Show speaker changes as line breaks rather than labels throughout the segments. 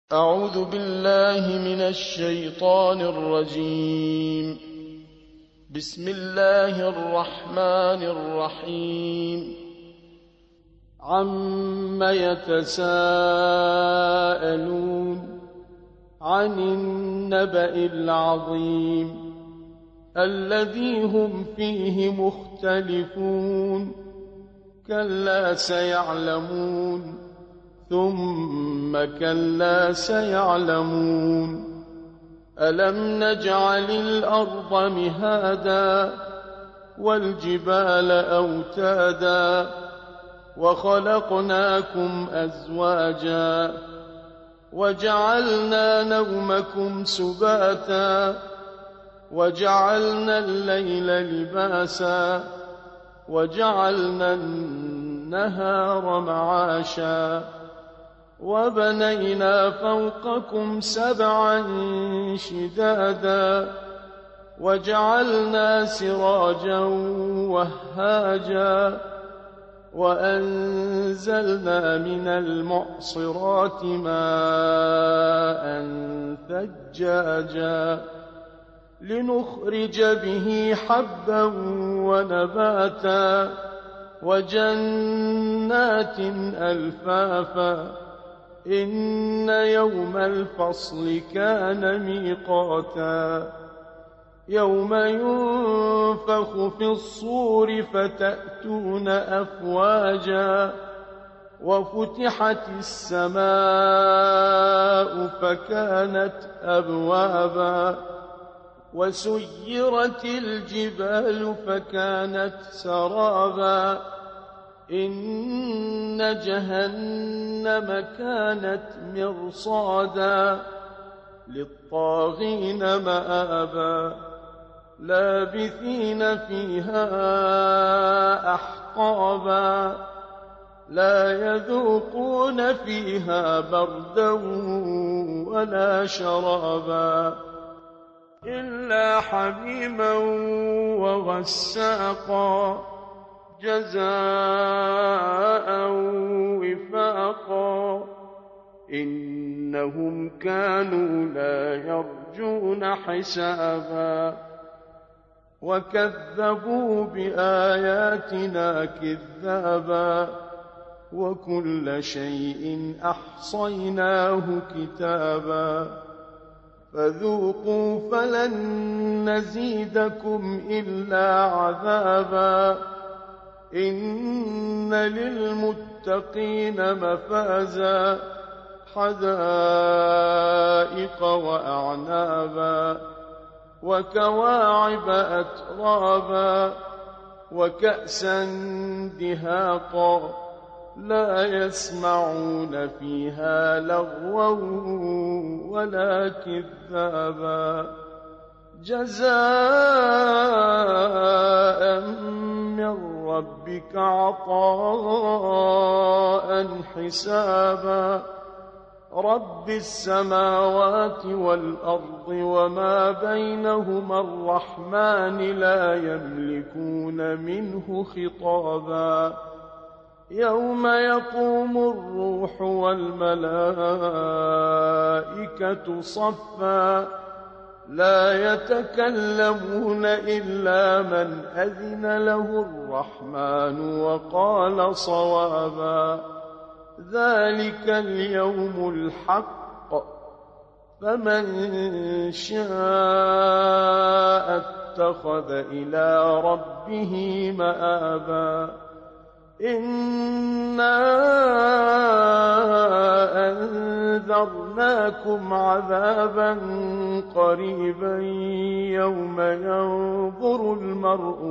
أعوذ بالله من الشيطان الرجيم. بسم الله الرحمن الرحيم. عم يتساءلون عن النبأ العظيم الذي هم فيه مختلفون كلا سيعلمون ثم كلا سيعلمون ألم نجعل الأرض مهادا والجبال أوتادا وخلقناكم أزواجا وجعلنا نومكم سباتا وجعلنا الليل لباسا وجعلنا النهار معاشا وبنينا فوقكم سبعا شدادا وجعلنا سراجا وهاجا وأنزلنا من المعصرات ماء ثجاجا لنخرج به حبا ونباتا وجنات ألفافا إن يوم الفصل كان ميقاتا يوم ينفخ في الصور فتأتون أفواجا وفتحت السماء فكانت أبوابا وسيرت الجبال فكانت سرابا إن جهنم كانت مرصادا للطاغين مآبا لابثين فيها أحقابا لا يذوقون فيها بردا ولا شرابا إلا حميما وغساقا جزاء وفاقا إنهم كانوا لا يرجون حسابا وكذبوا بآياتنا كذابا وكل شيء أحصيناه كتابا فذوقوا فلن نزيدكم إلا عذابا إن للمتقين مفازا حدائق وأعنابا وكواعب أترابا وكأسا دهاقا لا يسمعون فيها لغوا ولا كذابا جزاء من ربك عطاء حسابا رب السماوات والأرض وما بينهما الرحمن لا يملكون منه خطابا يوم يقوم الروح والملائكة صفا لا يتكلمون إلا من أذن له الرحمن وقال صوابا ذلك اليوم الحق فمن شاء اتخذ إلى ربه مآبا إنا أنذرناكم عذابا قريبا يوم ينظر المرء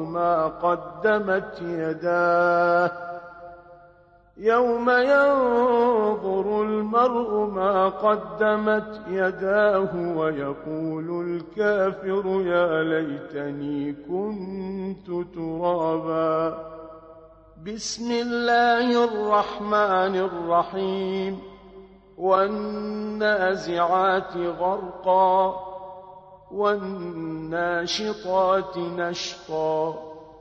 ما قدمت يداه ويقول الكافر يا ليتني كنت ترابا بسم الله الرحمن الرحيم والنازعات غرقا والناشطات نشطا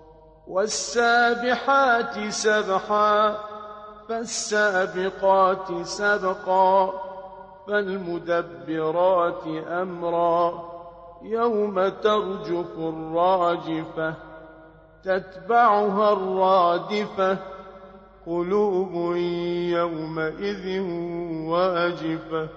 والسابحات سبحا فالسابقات سبقا فالمدبرات أمرا يوم ترجف الراجفة تتبعها الرادفة قلوب يومئذ واجفة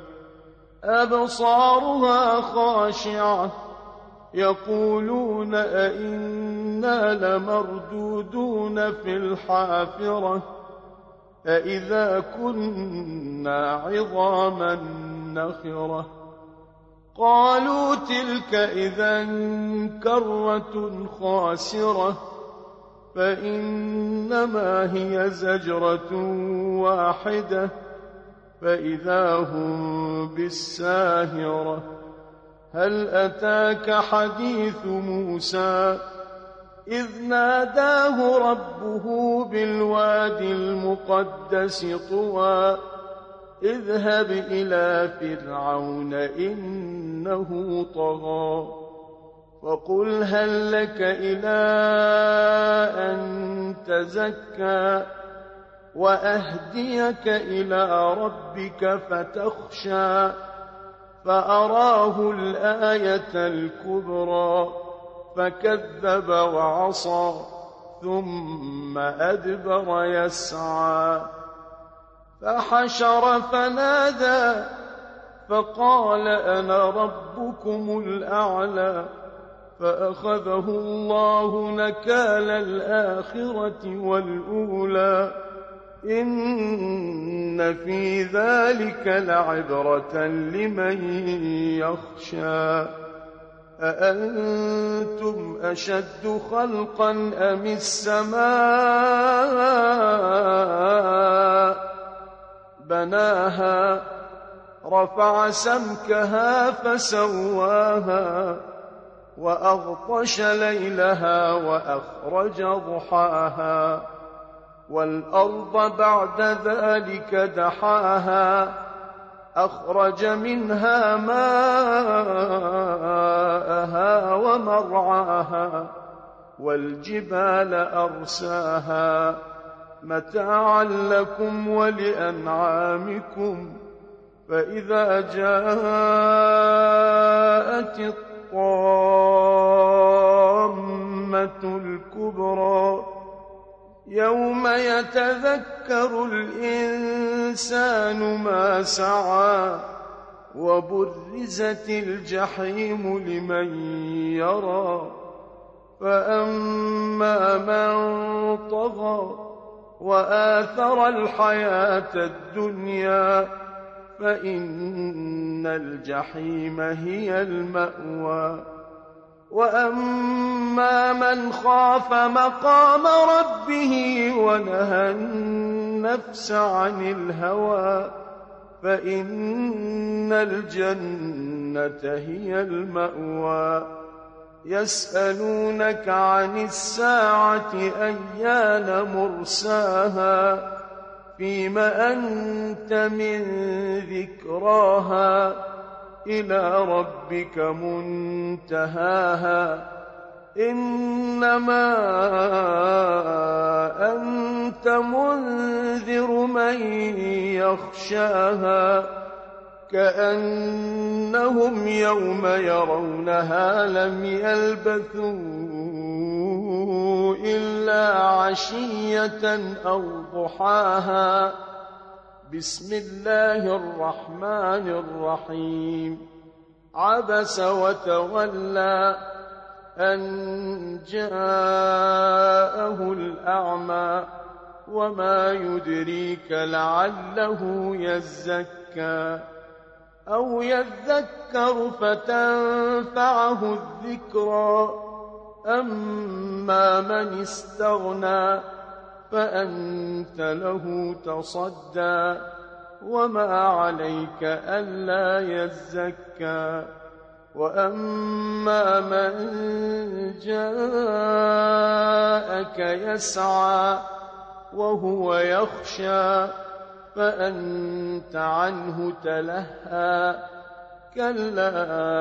أبصارها خاشعة يقولون أئنا لمردودون في الحافرة أئذا كنا عظاما نخرة قالوا تلك إذا كرة خاسرة فإنما هي زجرة واحدة فإذا هم بالساهرة هل أتاك حديث موسى إذ ناداه ربه بالوادي المقدس طوى اذهب إلى فرعون إنه طغى فقل هل لك إلى أن تزكى وأهديك إلى ربك فتخشى فأراه الآية الكبرى فكذب وعصى ثم أدبر يسعى فحشر فنادى فقال أنا ربكم الأعلى فأخذه الله نكال الآخرة والأولى إن في ذلك لعبرة لمن يخشى أأنتم أشد خلقا أم السماء بناها رفع سمكها فسواها وأغطش ليلها وأخرج ضحاها والأرض بعد ذلك دحاها أخرج منها ماءها ومرعاها والجبال أرساها متاعا لكم ولأنعامكم فإذا جاءت الطامة الكبرى يوم يتذكر الإنسان ما سعى وبرزت الجحيم لمن يرى فأما من طغى وآثر الحياة الدنيا فإن الجحيم هي المأوى وأما من خاف مقام ربه ونهى النفس عن الهوى فإن الجنة هي المأوى يسألونك عن الساعة أيان مرساها فيم أنت من ذكراها إلى ربك منتهاها إنما أنت منذر من يخشاها كأنهم يوم يرونها لم يلبثوا إلا عشية أو ضحاها بسم الله الرحمن الرحيم عبس وتولى أن جاءه الأعمى وما يدريك لعله يزكى أو يذكر فتنفعه الذكرى أما من استغنى فأنت له تصدى وما عليك ألا يزكى وأما من جاءك يسعى وهو يخشى فأنت عنه تلهى كلا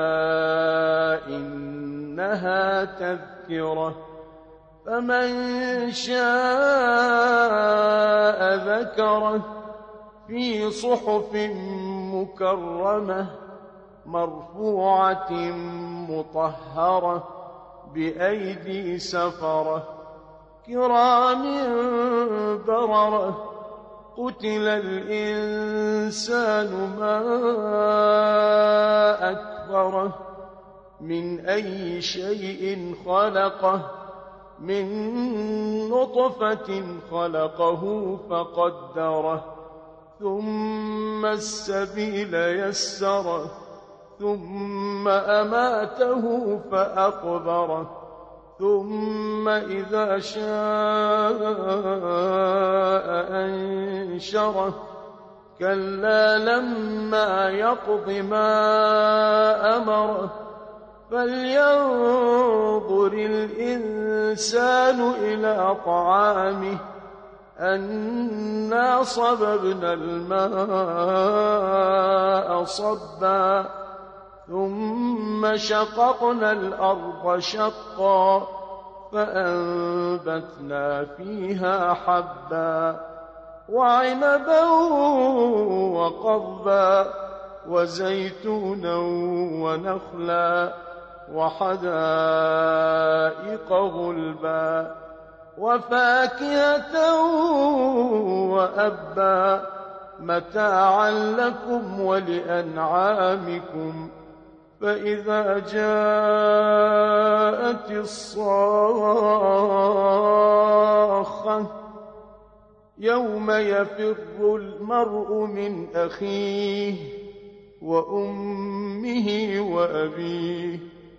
إنها تذكرة فمن شاء ذكره في صحف مكرمة مرفوعة مطهرة بأيدي سفرة كرام بررة قتل الإنسان ما أكبره من أي شيء خلقه من نطفة خلقه فقدره ثم السبيل يسره ثم أماته فأقبره ثم إذا شاء أنشره كلا لما يقض ما أمره فلينظر الإنسان إلى طعامه أنا صببنا الماء صبا ثم شققنا الأرض شقا فأنبتنا فيها حبا وعنبا وقضبا وزيتونا ونخلا وحدائق غلبا وفاكهة وأبا متاعا لكم ولأنعامكم فإذا جاءت الصاخة يوم يفر المرء من أخيه وأمه وأبيه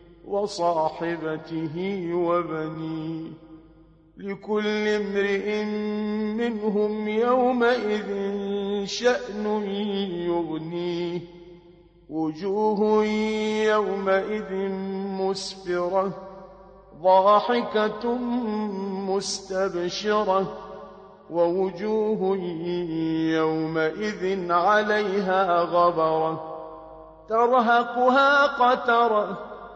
وصاحبته وبنيه لكل امرئ منهم يومئذ شأن يغنيه وجوه يومئذ مسفرة ضاحكة مستبشرة ووجوه يومئذ عليها غبرة ترهقها قترة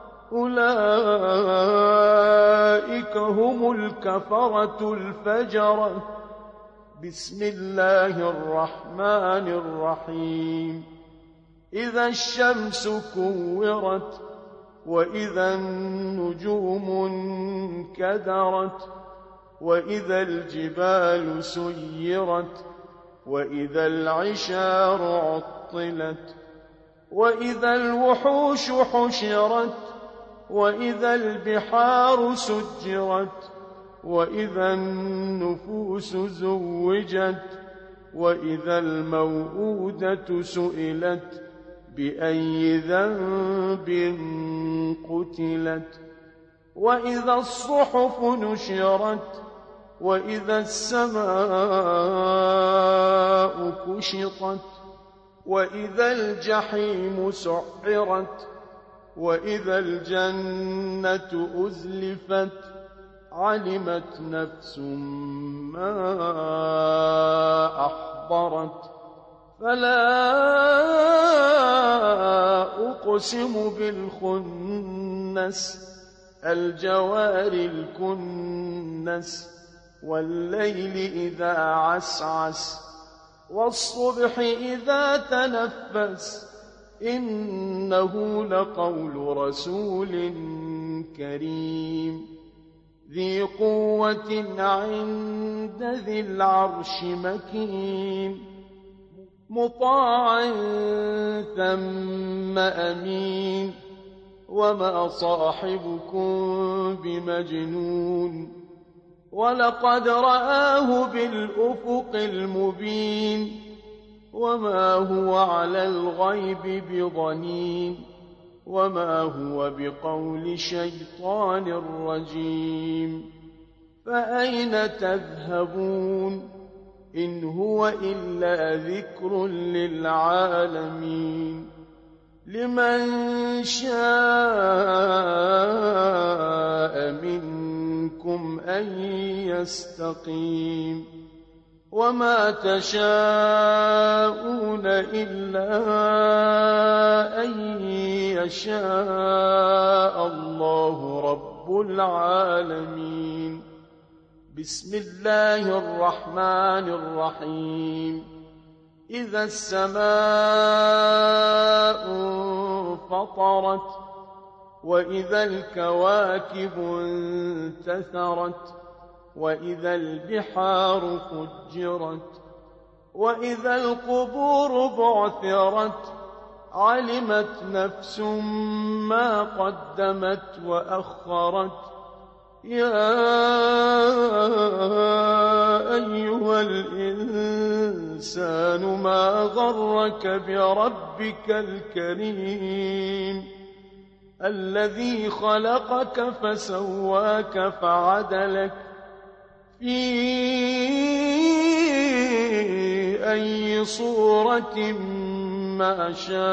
أولئك هم الكفرة الفجرة بسم الله الرحمن الرحيم إذا الشمس كورت وإذا النجوم انكدرت وإذا الجبال سيرت وإذا العشار عطلت وإذا الوحوش حشرت وإذا البحار سجرت وإذا النفوس زوجت وإذا الموءودة سئلت بأي ذنب قتلت وإذا الصحف نشرت وإذا السماء كشطت وإذا الجحيم سعرت وإذا الجنة أزلفت علمت نفس ما أحضرت فلا أقسم بالخنس الجوار الكنس والليل إذا عسعس والصبح إذا تنفس إنه لقول رسول كريم ذي قوة عند ذي العرش مكين مطاع ثم أمين وما صاحبكم بمجنون ولقد رآه بالأفق المبين وما هو على الغيب بضنين وما هو بقول شيطان رجيم فأين تذهبون إن هو إلا ذكر للعالمين لمن شاء منكم أن يستقيم وما تشاءون إلا أن يشاء الله رب العالمين بسم الله الرحمن الرحيم إذا السماء انفطرت وإذا الكواكب انتثرت وإذا البحار فجرت وإذا القبور بعثرت علمت نفس ما قدمت وأخرت يا أيها الإنسان ما غرك بربك الكريم الذي خلقك فسواك فعدلك في أي صورة ما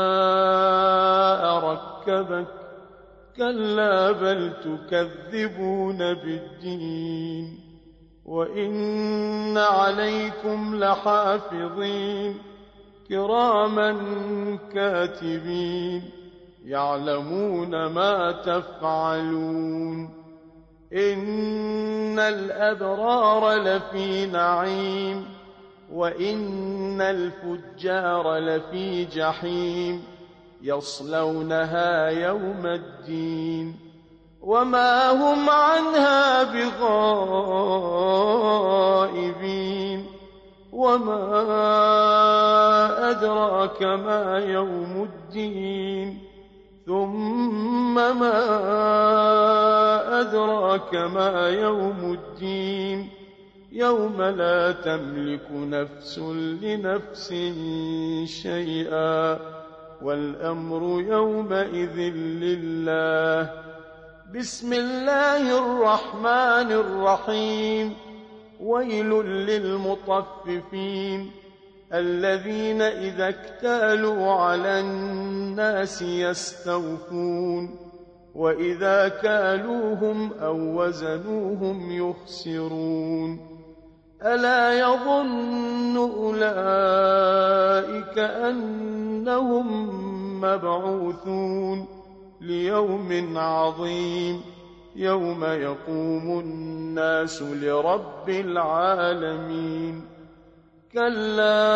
شاء ركبك كلا بل تكذبون بالدين وإن عليكم لحافظين كراما كاتبين يعلمون ما تفعلون إن الأبرار لفي نعيم وإن الفجار لفي جحيم يصلونها يوم الدين وما هم عنها بغائبين وما أدراك ما يوم الدين ثم ما أدراك ما يوم الدين يوم لا تملك نفس لنفس شيئا والأمر يومئذ لله بسم الله الرحمن الرحيم ويل للمطففين الذين إذا اكتالوا على الناس يستوفون وإذا كالوهم أو وزنوهم يخسرون ألا يظن أولئك أنهم مبعوثون ليوم عظيم يوم يقوم الناس لرب العالمين كلا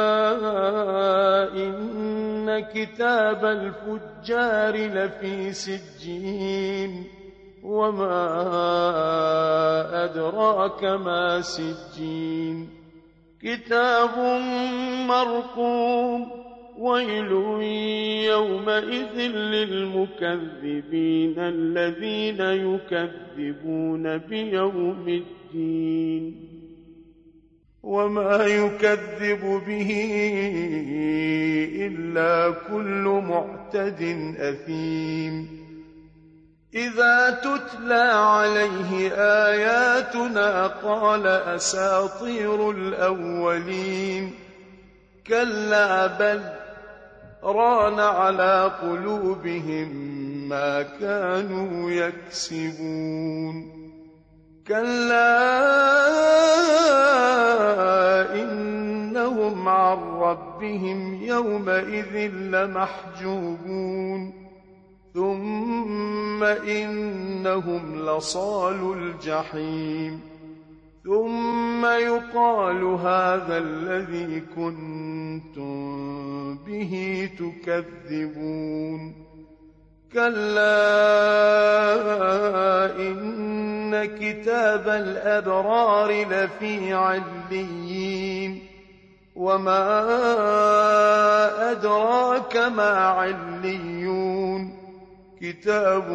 إن كتاب الفجار لفي سجين وما أدراك ما سجين كتاب مرقوم ويل يومئذ للمكذبين الذين يكذبون بيوم الدين وما يكذب به إلا كل معتد أثيم إذا تتلى عليه آياتنا قال أساطير الأولين كلا بل ران على قلوبهم ما كانوا يكسبون كلا إنهم عن ربهم يومئذ لمحجوبون ثم إنهم لصالوا الجحيم ثم يقال هذا الذي كنتم به تكذبون كلا إن كتاب الأبرار لفي عليين وما أدراك ما عليون كتاب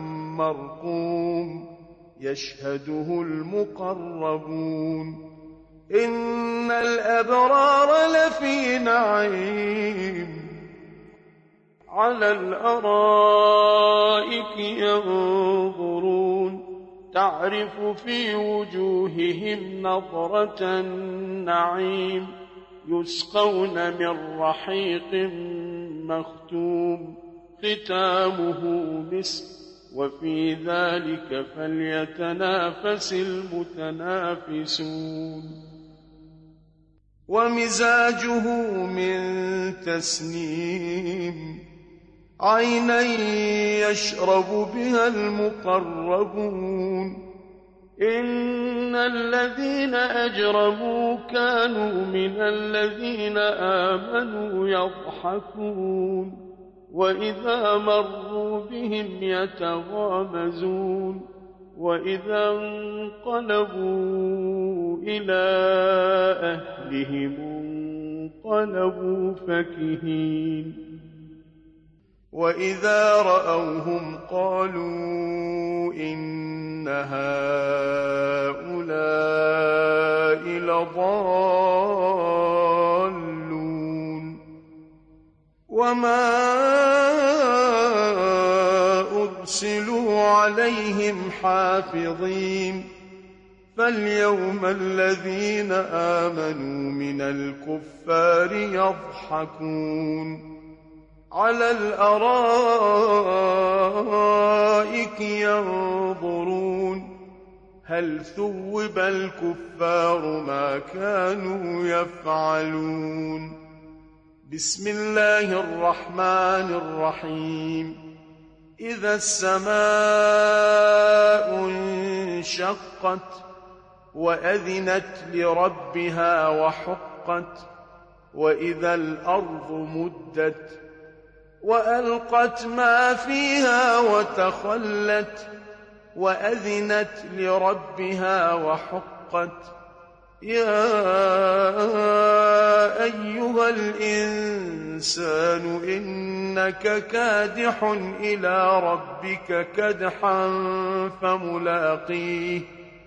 مرقوم يشهده المقربون إن الأبرار لفي نعيم على الأرائك ينظرون تعرف في وجوههم نضرة النعيم يسقون من رحيق مختوم ختامه مسك وفي ذلك فليتنافس المتنافسون ومزاجه من تسنيم عينا يشرب بها المقربون إن الذين أجرموا كانوا من الذين آمنوا يضحكون وإذا مروا بهم يتغامزون وإذا انقلبوا إلى أهلهم انقلبوا فكهين وإذا رأوهم قالوا إن هؤلاء لضالون وما أرسلوا عليهم حافظين فاليوم الذين آمنوا من الكفار يضحكون على الأرائك ينظرون هل ثوب الكفار ما كانوا يفعلون بسم الله الرحمن الرحيم إذا السماء انشقت وأذنت لربها وحقت وإذا الأرض مدت وألقت ما فيها وتخلت وأذنت لربها وحقت يا أيها الإنسان إنك كادح إلى ربك كدحا فملاقيه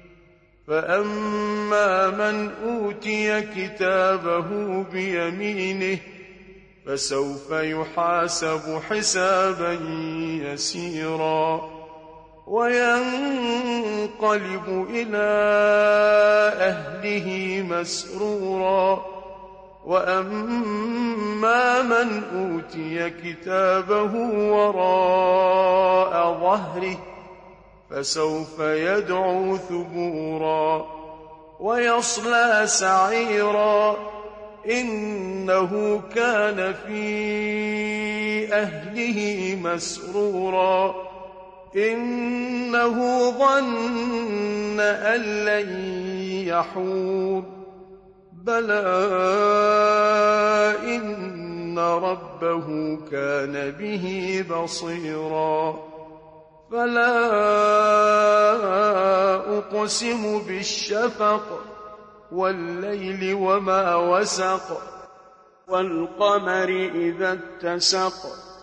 فأما من أوتي كتابه بيمينه فسوف يحاسب حسابا يسيرا وينقلب إلى أهله مسرورا وأما من أوتي كتابه وراء ظهره فسوف يدعو ثبورا ويصلى سعيرا إنه كان في أهله مسرورا إنه ظن أن لن يحور بلى إن ربه كان به بصيرا فلا أقسم بالشفق والليل وما وسق والقمر إذا اتسق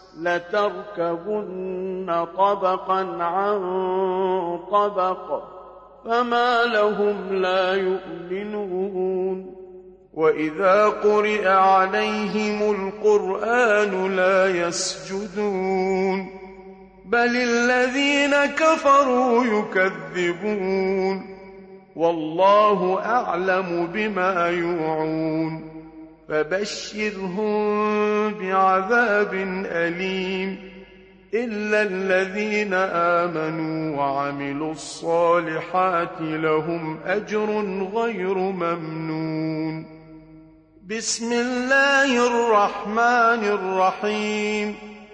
لتركبن طبقا عن طبق فما لهم لا يؤمنون وإذا قرئ عليهم القرآن لا يسجدون بل الذين كفروا يكذبون والله أعلم بما يوعون فبشرهم بعذاب أليم إلا الذين آمنوا وعملوا الصالحات لهم أجر غير ممنون بسم الله الرحمن الرحيم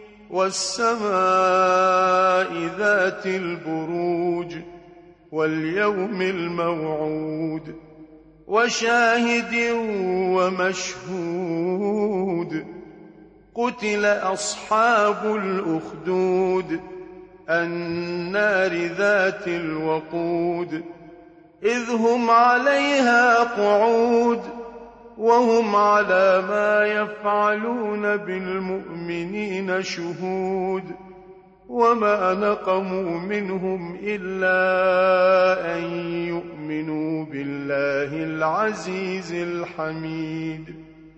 والسماء ذات البروج واليوم الموعود وشاهد ومشهود قتل أصحاب الأخدود النار ذات الوقود إذ هم عليها قعود وهم على ما يفعلون بالمؤمنين شهود وما نقموا منهم إلا أن يؤمنوا بالله العزيز الحميد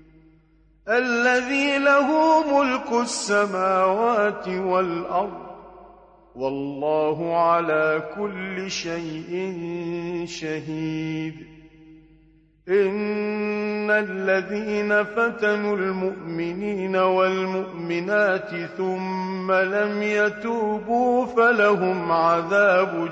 الذي له ملك السماوات والأرض والله على كل شيء شهيد إن الذين فتنوا المؤمنين والمؤمنات ثم لم يتوبوا فلهم عذاب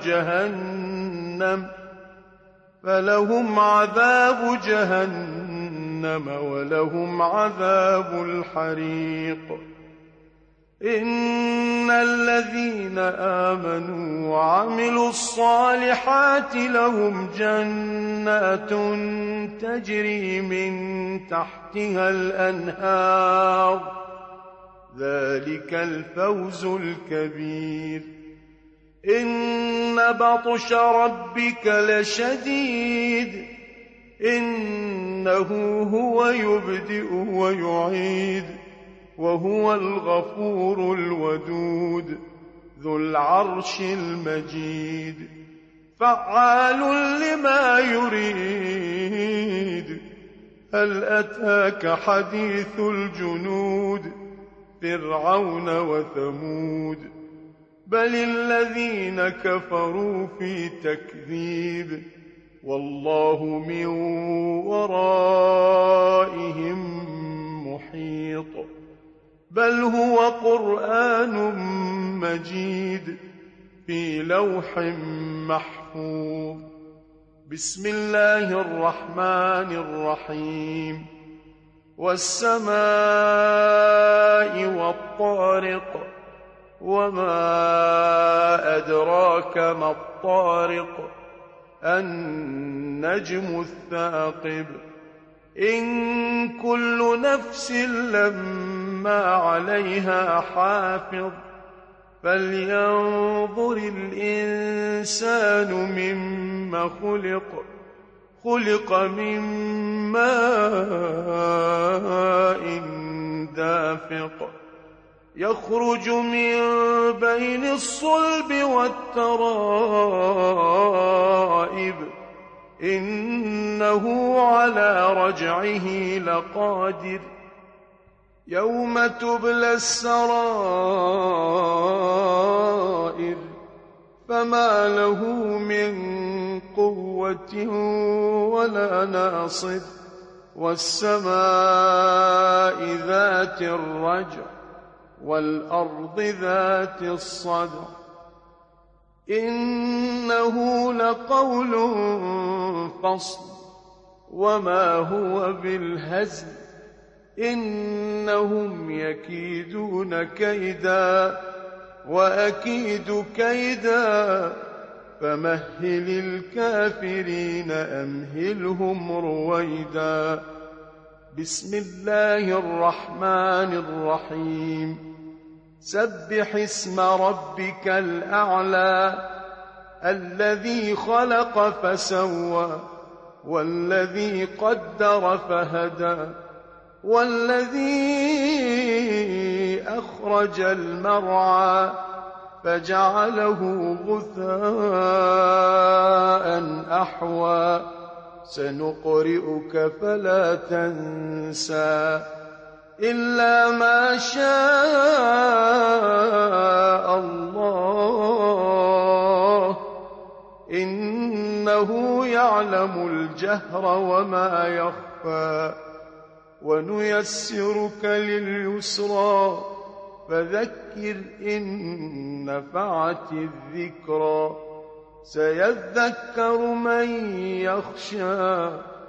جهنم ولهم عذاب الحريق إن الذين الذين آمنوا وعملوا الصالحات لهم جنات تجري من تحتها الأنهار ذلك الفوز الكبير إن بطش ربك لشديد إنه هو يبدئ ويعيد وهو الغفور الودود ذو العرش المجيد فعال لما يريد هل أتاك حديث الجنود فرعون وثمود بل الذين كفروا في تكذيب والله من ورائهم محيط بل هو قرآن مجيد في لوح محفوظ بسم الله الرحمن الرحيم والسماء والطارق وما أدراك ما الطارق النجم الثاقب إن كل نفس لما عليها حافظ فلينظر الإنسان مما خلق من ماء دافق يخرج من بين الصلب والترائب إنه على رجعه لقادر يوم تبلى السرائر فما له من قوة ولا ناصر والسماء ذات الرجع والأرض ذات الصدع إنه لقول فصل وما هو بالهزل إنهم يكيدون كيدا وأكيد كيدا فمهل الكافرين أمهلهم رويدا بسم الله الرحمن الرحيم سبح اسم ربك الأعلى الذي خلق فسوى والذي قدر فهدى والذي أخرج المرعى فجعله غثاء أحوى سنقرئك فلا تنسى إلا ما شاء الله إنه يعلم الجهر وما يخفى ونيسرك لليسرى فذكر إن نفعت الذكرى سيذكر من يخشى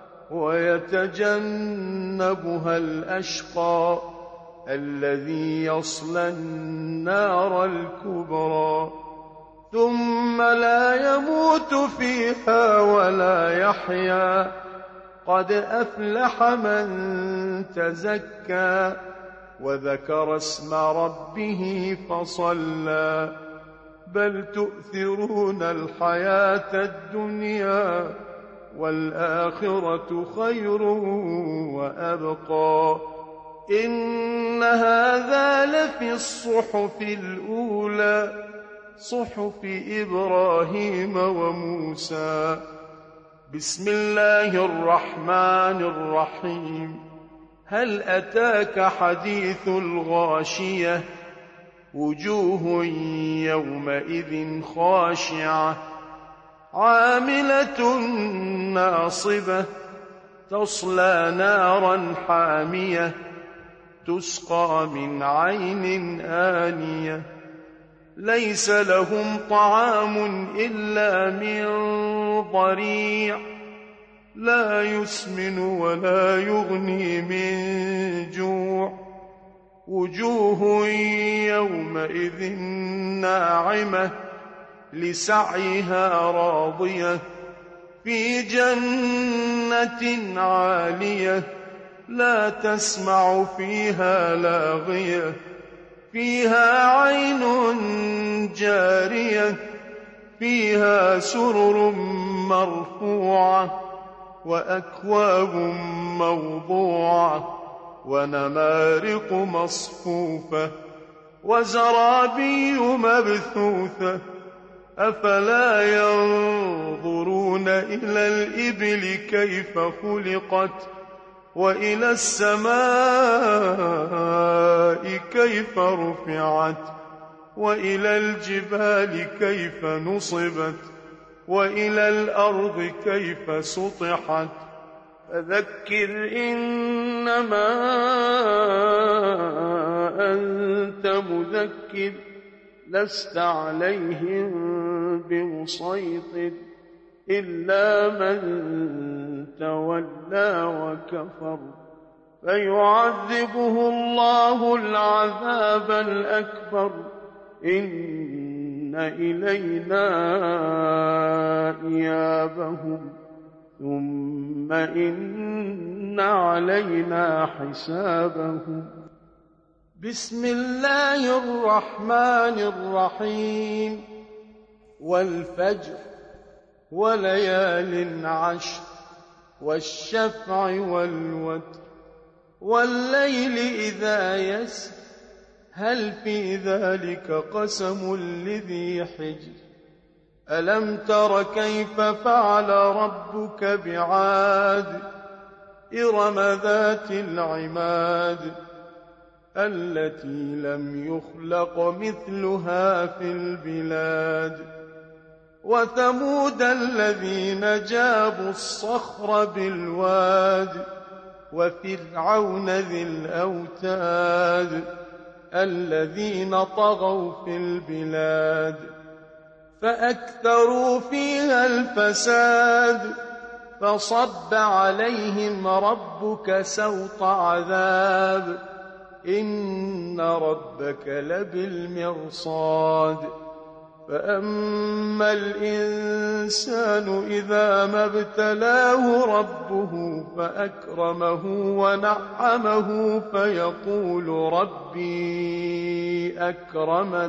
ويتجنبها الأشقى الذي يصلى النار الكبرى ثم لا يموت فيها ولا يحيا قد أفلح من تزكى وذكر اسم ربه فصلى بل تؤثرون الحياة الدنيا والآخرة خير وأبقى إن هذا لفي الصحف الأولى صحف إبراهيم وموسى بسم الله الرحمن الرحيم هل أتاك حديث الغاشية وجوه يومئذ خاشعة عاملة ناصبة تصلى نارا حامية تسقى من عين آنية ليس لهم طعام إلا من ضريع لا يسمن ولا يغني من جوع وجوه يومئذ ناعمة لسعيها راضية في جنة عالية لا تسمع فيها لاغية فيها عين جارية فيها سرر مرفوعة وأكواب موضوعة ونمارق مصفوفة وزرابي مبثوثة أفلا ينظرون إلى الإبل كيف خلقت وإلى السماء كيف رفعت وإلى الجبال كيف نصبت وإلى الأرض كيف سطحت فذكر إنما أنت مذكر لست عليهم بمسيطر إلا من تولى وكفر فيعذبه الله العذاب الأكبر إن إلينا إيابهم ثم إن علينا حسابهم. بسم الله الرحمن الرحيم. والفجر وليال عشر والشفع والوتر والليل إذا يسر هل في ذلك قسم لذي حجر ألم تر كيف فعل ربك بعاد إرم ذات العماد التي لم يخلق مثلها في البلاد وثمود الذين جابوا الصخر بالواد وفرعون ذي الأوتاد الذين طغوا في البلاد فأكثروا فيها الفساد فصب عليهم ربك سوط عذاب إن ربك لبالمرصاد فأما الإنسان إذا ما ابتلاه ربه فأكرمه ونعمه فيقول ربي أكرمن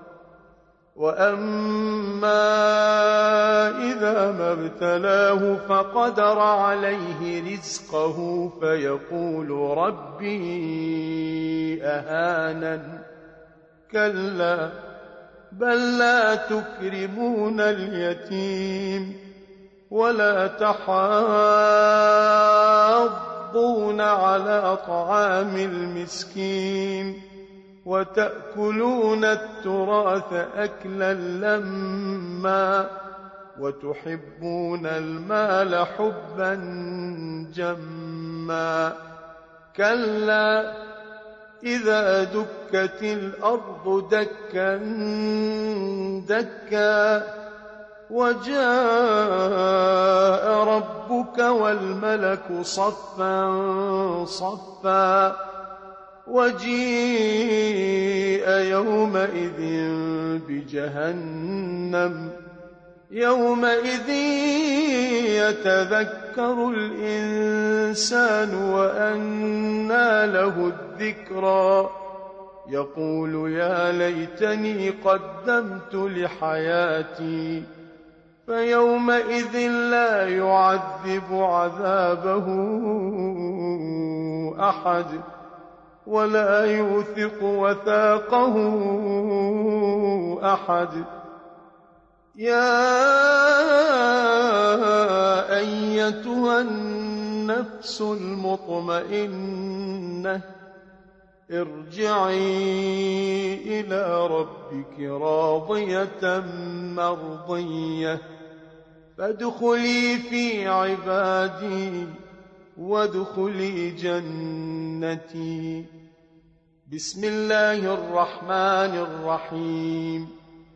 وأما إذا ما ابتلاه فقدر عليه رزقه فيقول ربي أهانن كلا بل لا تكرمون اليتيم ولا تحاضون على طعام المسكين وتأكلون التراث أكلا لما وتحبون المال حبا جما كلا إذا دكت الأرض دكا دكا وجاء ربك والملك صفا صفا وجيء يومئذ بجهنم يومئذ يتذكر الإنسان وأنى له الذكرى يقول يا ليتني قدمت لحياتي فيومئذ لا يعذب عذابه أحد ولا يوثق وثاقه أحد يا أيتها النفس المطمئنة ارجعي إلى ربك راضية مرضية فادخلي في عبادي وادخلي جنتي. بسم الله الرحمن الرحيم.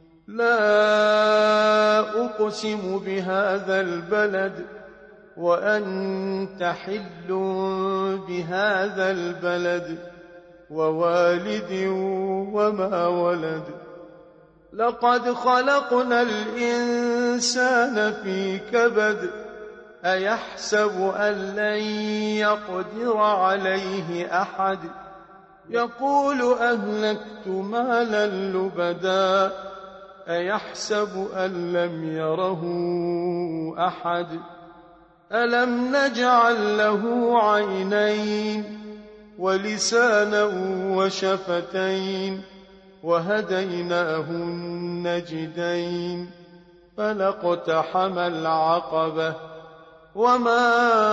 لا أقسم بهذا البلد وأنت حل بهذا البلد ووالد وما ولد. لقد خلقنا الإنسان في كبد. أيحسب أن لن يقدر عليه أحد. يقول أهلكت مالا لبدا. أيحسب أن لم يره أحد. ألم نجعل له عينين ولسانا وشفتين وهديناه النجدين. فلاقتحم العقبة وما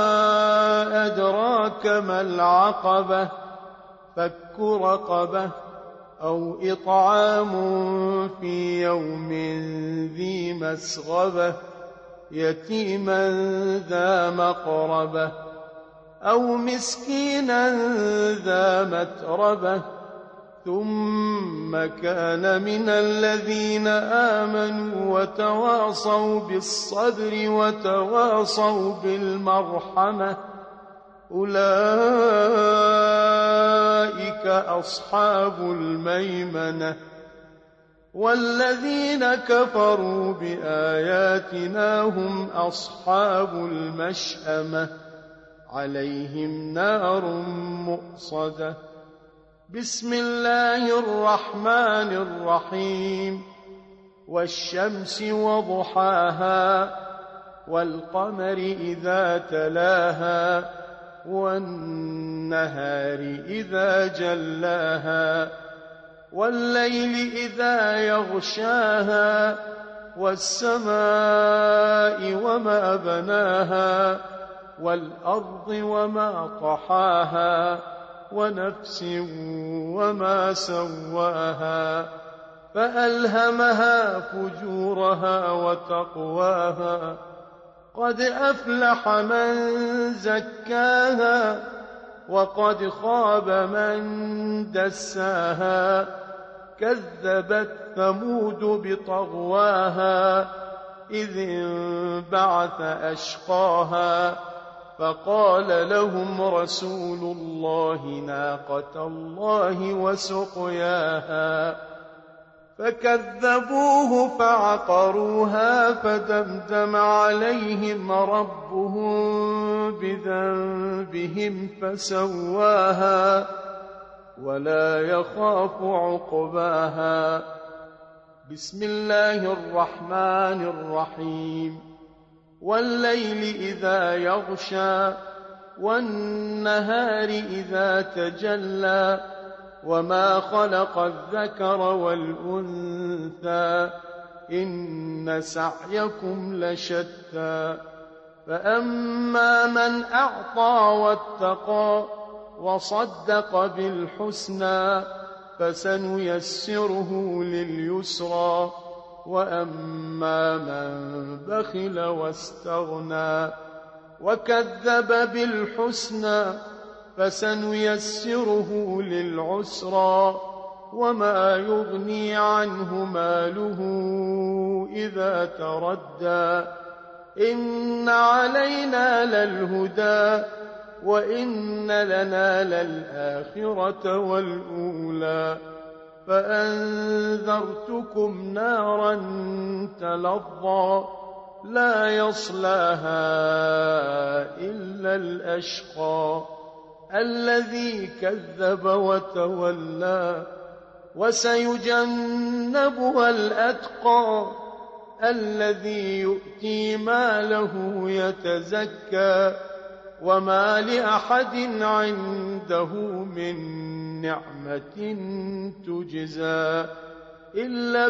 أدراك ما العقبة. فك رقبة أو إطعام في يوم ذي مسغبة يتيما ذا مقربة أو مسكينا ذا متربة. ثم كان من الذين آمنوا وتواصوا بالصبر وتواصوا بالمرحمة. أولئك أصحاب الميمنة. والذين كفروا بآياتنا هم أصحاب المشأمة. عليهم نار مؤصدة. بسم الله الرحمن الرحيم. والشمس وضحاها والقمر إذا تلاها والنهار إذا جلاها والليل إذا يغشاها والسماء وما بناها والأرض وما طحاها ونفس وما سواها فألهمها فجورها وتقواها. قد أفلح من زكاها وقد خاب من دساها. كذبت ثمود بطغواها إذ انبعث أشقاها فقال لهم رسول الله ناقة الله وسقياها. فكذبوه فعقروها فدمدم عليهم ربهم بذنبهم فسواها ولا يخاف عقباها. بسم الله الرحمن الرحيم. والليل إذا يغشى والنهار إذا تجلى وما خلق الذكر والأنثى إن سعيكم لشتى. فأما من أعطى واتقى وصدق بالحسنى فسنيسره لليسرى. وأما من بخل واستغنى وكذب بالحسنى فسنيسره للعسرى. وما يغني عنه ماله إذا تردى. إن علينا للهدى وإن لنا للآخرة والأولى. فأنذرتكم نارا تلظى لا يصلاها إلا الأشقى الذي كذب وتولى. وسيجنبها الأتقى الذي يؤتي ماله يتزكى. وما لأحد عنده من نعمة تجزى إلا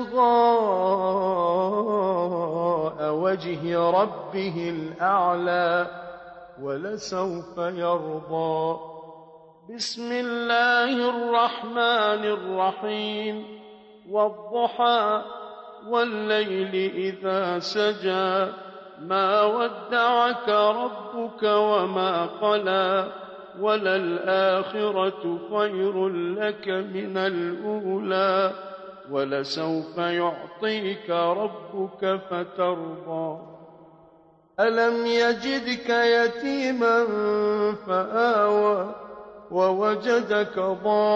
ابتغاء وجه ربه الأعلى ولسوف يرضى. بسم الله الرحمن الرحيم. والضحى والليل إذا سجى ما ودعك ربك وما قلى وللآخرة خير لك من الأولى ولسوف يعطيك ربك فترضى. ألم يجدك يتيما فآوى ووجدك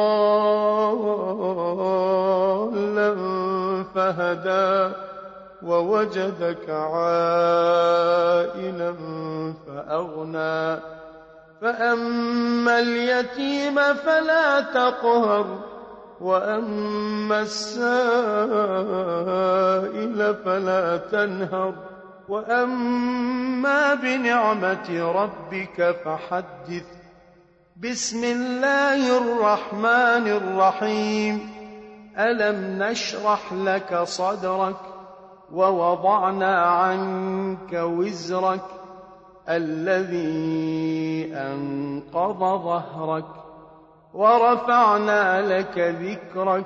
ضالا فهدى ووجدك عائلا فأغنى فأما اليتيم فلا تقهر وأما السائل فلا تنهر وأما بنعمة ربك فحدث. بسم الله الرحمن الرحيم. ألم نشرح لك صدرك ووضعنا عنك وزرك الذي أنقض ظهرك ورفعنا لك ذكرك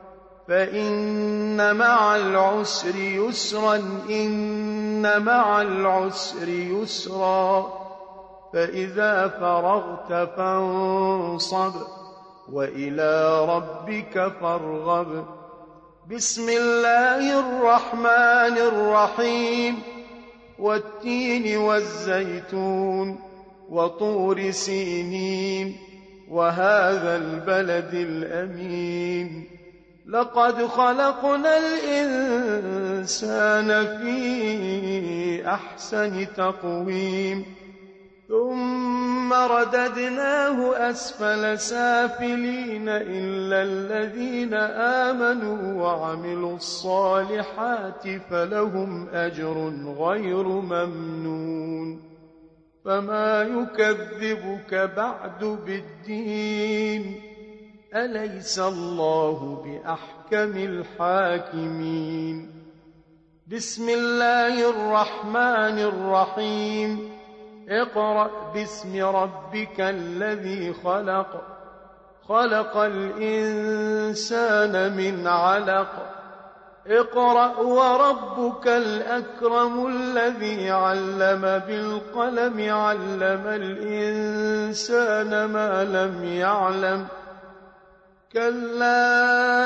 فإن مع العسر يسرا إن مع العسر يسرا فإذا فرغت فانصب وإلى ربك فارغب. بسم الله الرحمن الرحيم. والتين والزيتون وطور سينين وهذا البلد الأمين لقد خلقنا الإنسان في أحسن تقويم ثم رددناه أسفل سافلين إلا الذين آمنوا وعملوا الصالحات فلهم أجر غير ممنون. فما يكذبك بعد بالدين أليس الله بأحكم الحاكمين. بسم الله الرحمن الرحيم. اقرأ باسم ربك الذي خلق خلق الإنسان من علق اقرأ وربك الأكرم الذي علم بالقلم علم الإنسان ما لم يعلم كلا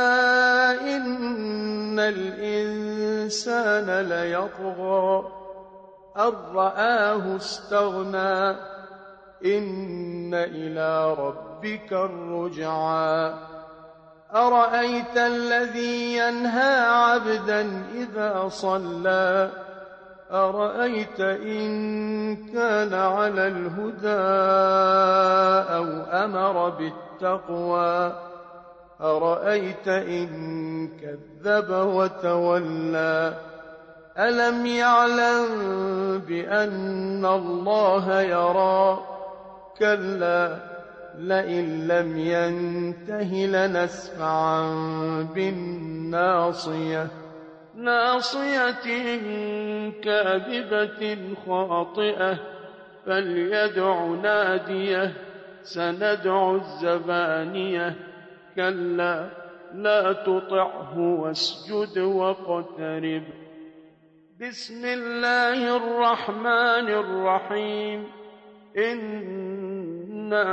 إن الإنسان ليطغى أن رآه استغنى إن إلى ربك الرجعى. أرأيت الذي ينهى عبدا إذا صلى أرأيت إن كان على الهدى أو أمر بالتقوى أرأيت إن كذب وتولى ألم يعلم بأن الله يرى كلا لئن لم ينته لنسفعا بالناصية ناصية كاذبة خاطئة فليدع ناديه سندع الزبانية كلا لا تطعه واسجد واقترب. بسم الله الرحمن الرحيم. إنا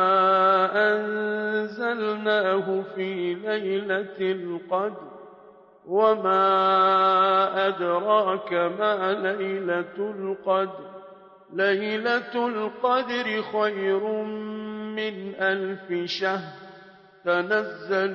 أنزلناه في ليلة القدر وما أدراك ما ليلة القدر ليلة القدر خير من 1000 شهر تنزل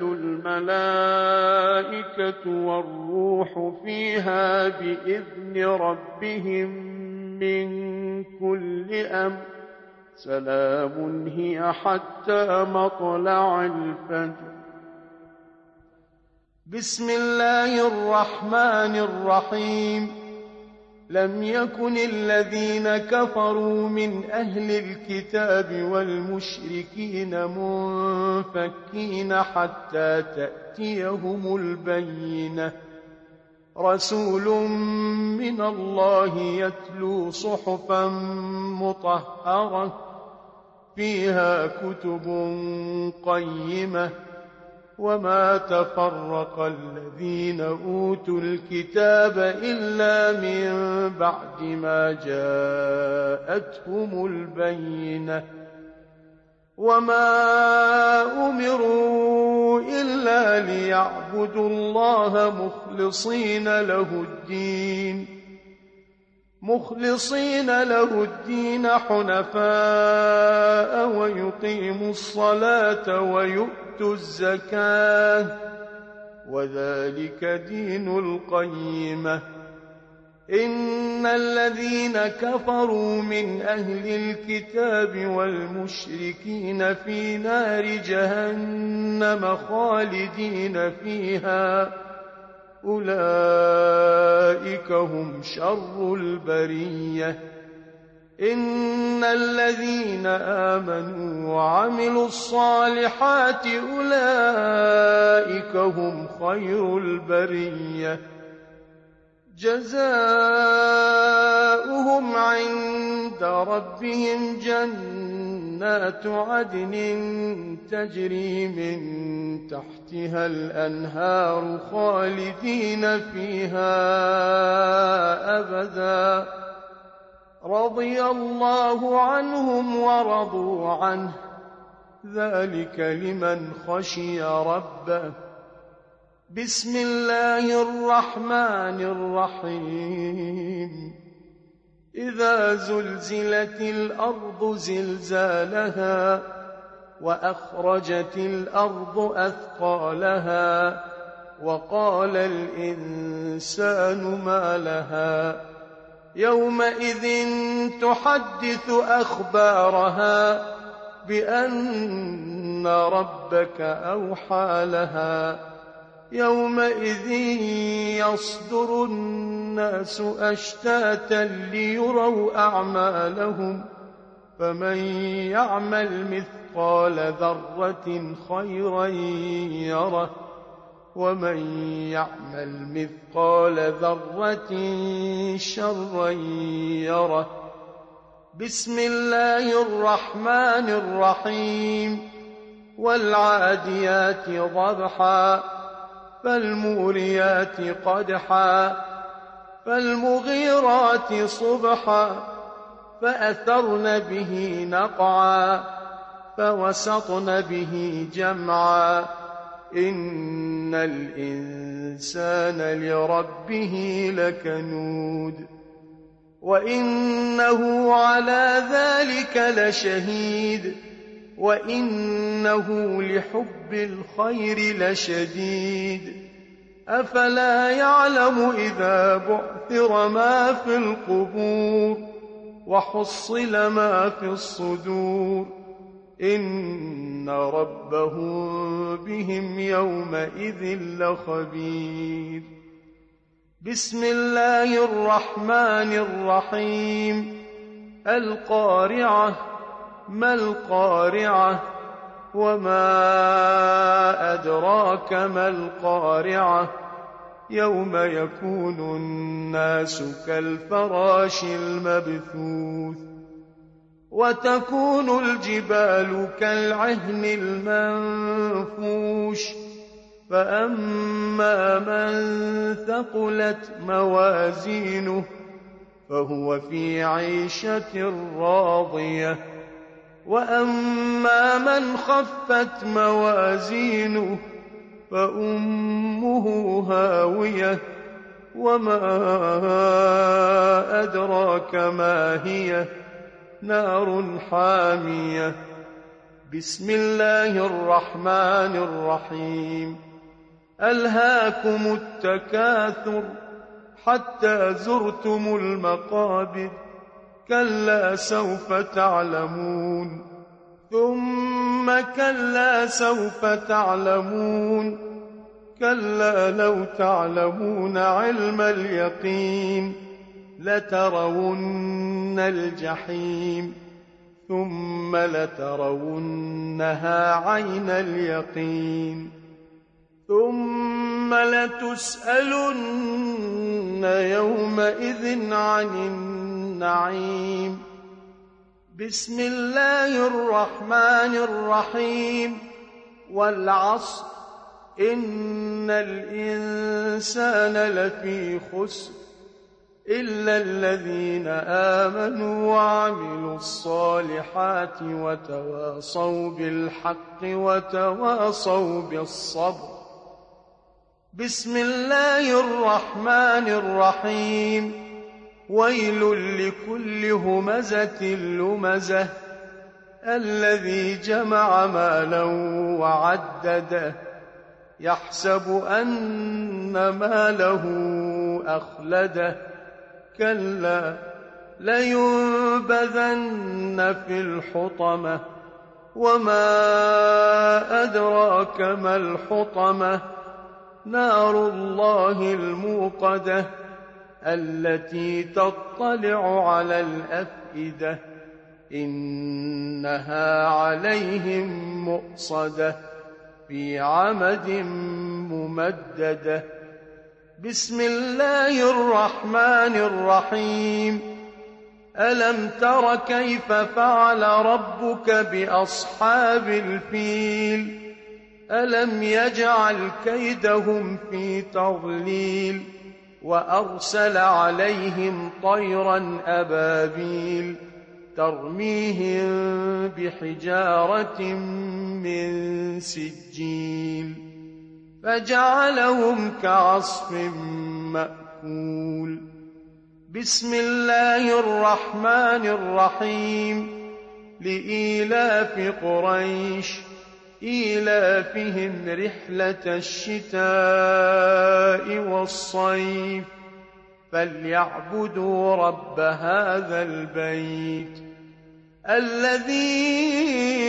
الملائكة والروح فيها بإذن ربهم من كل أمر سلام هي حتى مطلع الفجر. بسم الله الرحمن الرحيم. لم يكن الذين كفروا من أهل الكتاب والمشركين منفكين حتى تأتيهم البينة رسول من الله يتلو صحفا مطهرة فيها كتب قيمة وما تفرق الذين أوتوا الكتاب إلا من بعد ما جاءتهم البينة وما أمروا إلا ليعبدوا الله مخلصين له الدين مخلصين له الدين حنفاء ويقيموا الصلاة ويؤتوا الزكاة وذلك دين القيمة. إن الذين كفروا من أهل الكتاب والمشركين في نار جهنم خالدين فيها أولئك هم شر البرية. إن الذين آمنوا وعملوا الصالحات أولئك هم خير البرية. جزاؤهم عند ربهم جنات عدن تجري من تحتها الأنهار خالدين فيها أبدا رضي الله عنهم ورضوا عنه ذلك لمن خشي ربه. بسم الله الرحمن الرحيم. إذا زلزلت الأرض زلزالها وأخرجت الأرض أثقالها وقال الإنسان ما لها يومئذ تحدث أخبارها بأن ربك أوحى لها يومئذ يصدر الناس أشتاتا ليروا أعمالهم فمن يعمل مثقال ذرة خيرا يره ومن يعمل مثقال ذرة شرا يره. بسم الله الرحمن الرحيم. والعاديات ضبحا فالموريات قدحا فالمغيرات صبحا فأثرن به نقعا فوسطن به جمعا إن الإنسان لربه لكنود وإنه على ذلك لشهيد وإنه لحب الخير لشديد. أفلا يعلم إذا بعثر ما في القبور وحصل ما في الصدور إن ربهم بهم يومئذ لخبير. بسم الله الرحمن الرحيم. القارعة ما القارعة وما أدراك ما القارعة يوم يكون الناس كالفراش المبثوث وتكون الجبال كالعهن المنفوش فأما من ثقلت موازينه فهو في عيشة راضية وأما من خفت موازينه فأمه هاوية وما أدراك ما هي نار حامية. بسم الله الرحمن الرحيم. ألهاكم التكاثر حتى زرتم المقابر كلا سوف تعلمون ثم كلا سوف تعلمون كلا لو تعلمون علم اليقين لترون الجحيم ثم لترونها عين اليقين ثم لتسألن يومئذ عن النعيم. بسم الله الرحمن الرحيم. والعصر إن الإنسان لفي خسر إلا الذين آمنوا وعملوا الصالحات وتواصوا بالحق وتواصوا بالصبر. بسم الله الرحمن الرحيم. ويل لكل همزة لمزة الذي جمع مالا وعدده يحسب أن ماله أخلده كلا لينبذن في الحطمة وما أدراك ما الحطمة نار الله الموقدة التي تطلع على الأفئدة إنها عليهم مؤصدة في عمد ممددة بسم الله الرحمن الرحيم ألم تر كيف فعل ربك بأصحاب الفيل ألم يجعل كيدهم في تضليل وأرسل عليهم طيرا أبابيل ترميهم بحجارة من سجيل فجعلهم كعصف مأكول بسم الله الرحمن الرحيم لإيلاف قريش إيلافهم رحلة الشتاء والصيف فليعبدوا رب هذا البيت الذي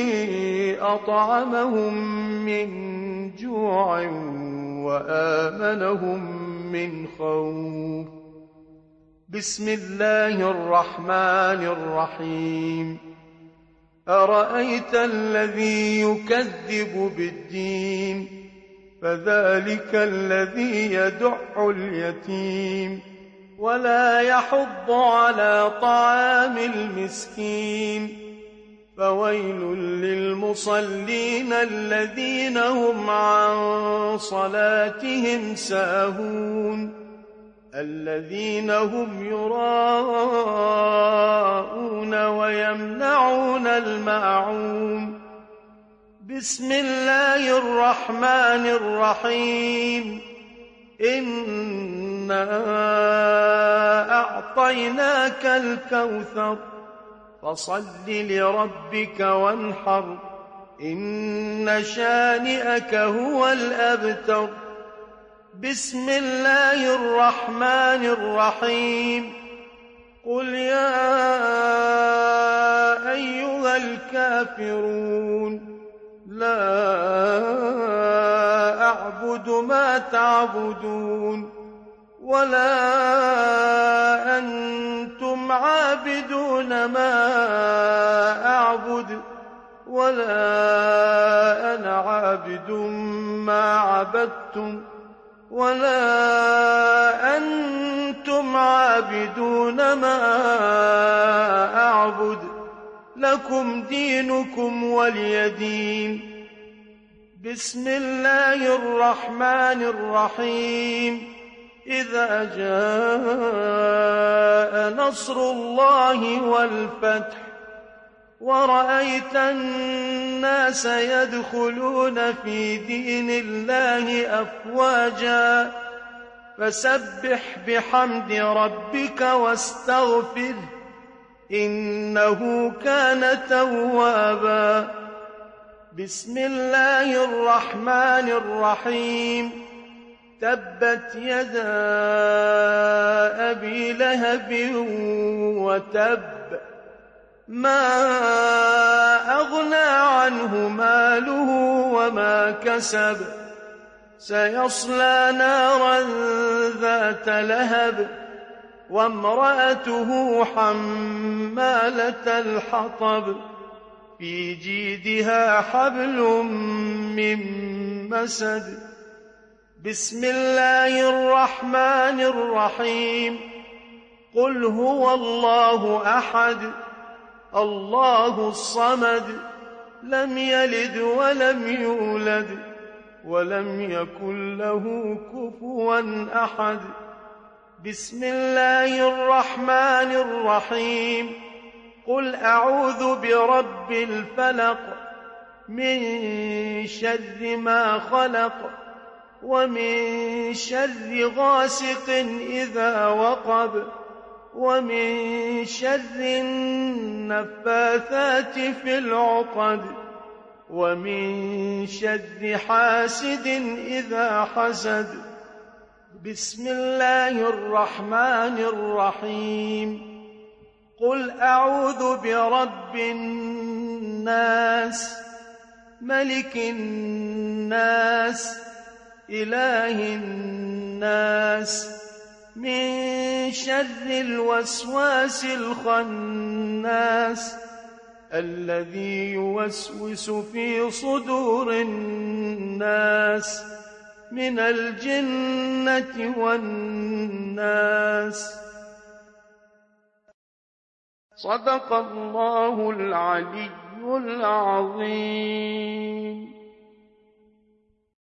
أطعمهم من جوع وآمنهم من خوف بسم الله الرحمن الرحيم أرأيت الذي يكذب بالدين فذلك الذي يدع اليتيم ولا يحض على طعام المسكين فويل للمصلين الذين هم عن صلاتهم ساهون الذين هم يراءون ويمنعون الماعون بسم الله الرحمن الرحيم إنا أعطيناك الكوثر فصل لربك وانحر إن شانئك هو الأبتر بسم الله الرحمن الرحيم قل يا أيها الكافرون لا أعبد ما تعبدون ولا أنتم عابدون ما أعبد ولا أنا عابد ما عبدتم ولا أنتم عابدون ما أعبد لكم دينكم ولي دين بسم الله الرحمن الرحيم إذا جاء نصر الله والفتح ورأيت الناس يدخلون في دين الله أفواجا فسبح بحمد ربك واستغفره إنه كان توابا بسم الله الرحمن الرحيم تبت يدا أبي لهب وتب ما أغنى عنه ماله وما كسب سيصلى نارا ذات لهب وامرأته حمالة الحطب في جيدها حبل من مسد بسم الله الرحمن الرحيم قل هو الله أحد الله الصمد لم يلد ولم يولد ولم يكن له كفوا أحد بسم الله الرحمن الرحيم قل أعوذ برب الفلق من شر ما خلق ومن شر غاسق إذا وقب ومن شر النفاثات في العقد ومن شر حاسد إذا حسد. بسم الله الرحمن الرحيم. قل أعوذ برب الناس ملك الناس إله الناس من شر الوسواس الخناس الذي يوسوس في صدور الناس من الجنة والناس. صدق الله العلي العظيم.